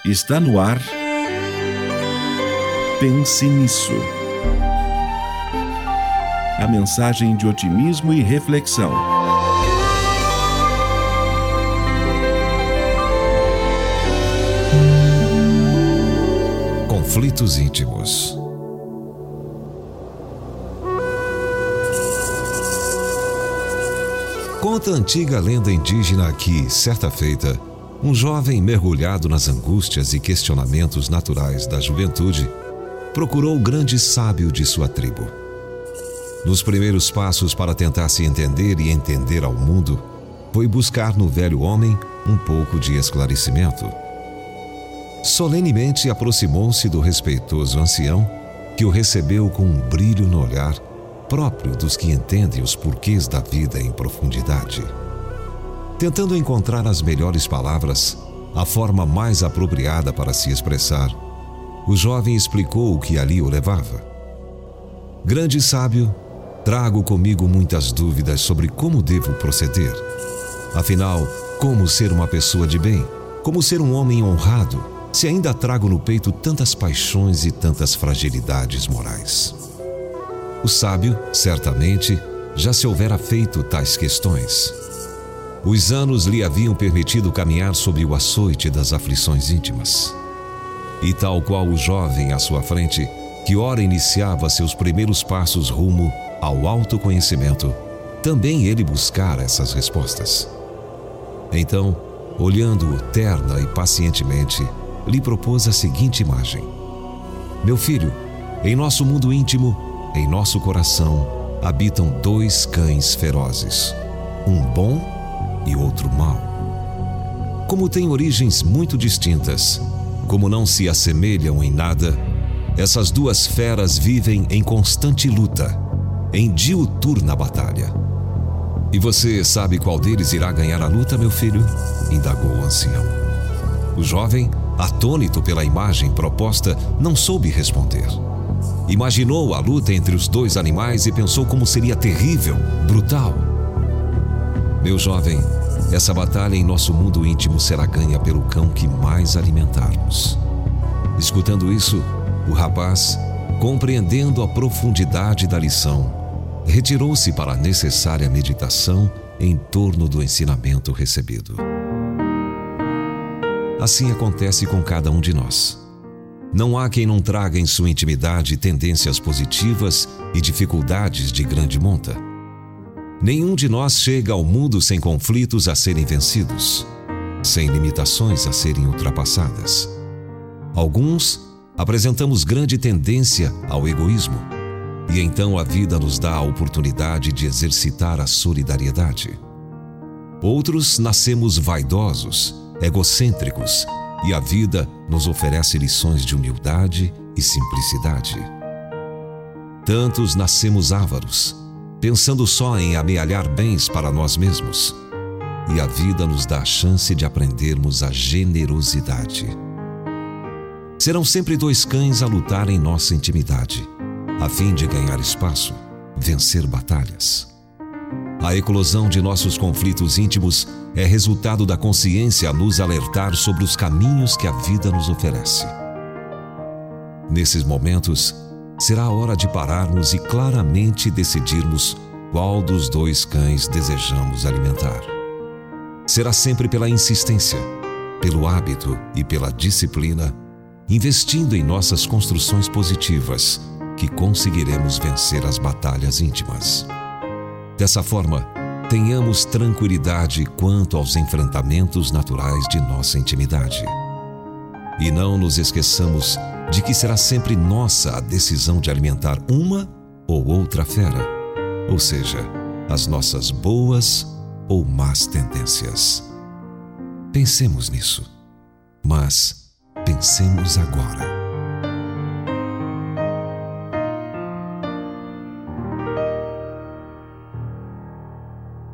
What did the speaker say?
Está no ar. Pense nisso. A mensagem de otimismo e reflexão. Conflitos íntimos. Conta a antiga lenda indígena que, certa feita, um jovem mergulhado nas angústias e questionamentos naturais da juventude procurou o grande sábio de sua tribo. Nos primeiros passos para tentar se entender e entender ao mundo, foi buscar no velho homem um pouco de esclarecimento. Solenemente aproximou-se do respeitoso ancião, que o recebeu com um brilho no olhar próprio dos que entendem os porquês da vida em profundidade. Tentando encontrar as melhores palavras, a forma mais apropriada para se expressar, o jovem explicou o que ali o levava. Grande sábio, trago comigo muitas dúvidas sobre como devo proceder. Afinal, como ser uma pessoa de bem? Como ser um homem honrado, se ainda trago no peito tantas paixões e tantas fragilidades morais? O sábio, certamente, já se houvera feito tais questões. Os anos lhe haviam permitido caminhar sob o açoite das aflições íntimas. E tal qual o jovem à sua frente, que ora iniciava seus primeiros passos rumo ao autoconhecimento, também ele buscara essas respostas. Então, olhando-o terna e pacientemente, lhe propôs a seguinte imagem: meu filho, em nosso mundo íntimo, em nosso coração, habitam dois cães ferozes, um bom e outro mau. Como têm origens muito distintas, como não se assemelham em nada, essas duas feras vivem em constante luta, em diuturna batalha. E você sabe qual deles irá ganhar a luta, meu filho? Indagou o ancião. O jovem, atônito pela imagem proposta, não soube responder. Imaginou a luta entre os dois animais e pensou como seria terrível, brutal. Meu jovem, essa batalha em nosso mundo íntimo será ganha pelo cão que mais alimentarmos. Escutando isso, o rapaz, compreendendo a profundidade da lição, retirou-se para a necessária meditação em torno do ensinamento recebido. Assim acontece com cada um de nós. Não há quem não traga em sua intimidade tendências positivas e dificuldades de grande monta. Nenhum de nós chega ao mundo sem conflitos a serem vencidos, sem limitações a serem ultrapassadas. Alguns apresentamos grande tendência ao egoísmo, e então a vida nos dá a oportunidade de exercitar a solidariedade. Outros nascemos vaidosos, egocêntricos, e a vida nos oferece lições de humildade e simplicidade. Tantos nascemos ávaros, pensando só em amealhar bens para nós mesmos, e a vida nos dá a chance de aprendermos a generosidade. Serão sempre dois cães a lutar em nossa intimidade, a fim de ganhar espaço, vencer batalhas. A eclosão de nossos conflitos íntimos é resultado da consciência a nos alertar sobre os caminhos que a vida nos oferece. Nesses momentos, será a hora de pararmos e claramente decidirmos qual dos dois cães desejamos alimentar. Será sempre pela insistência, pelo hábito e pela disciplina, investindo em nossas construções positivas, que conseguiremos vencer as batalhas íntimas. Dessa forma, tenhamos tranquilidade quanto aos enfrentamentos naturais de nossa intimidade. E não nos esqueçamos de que será sempre nossa a decisão de alimentar uma ou outra fera, ou seja, as nossas boas ou más tendências. Pensemos nisso, mas pensemos agora.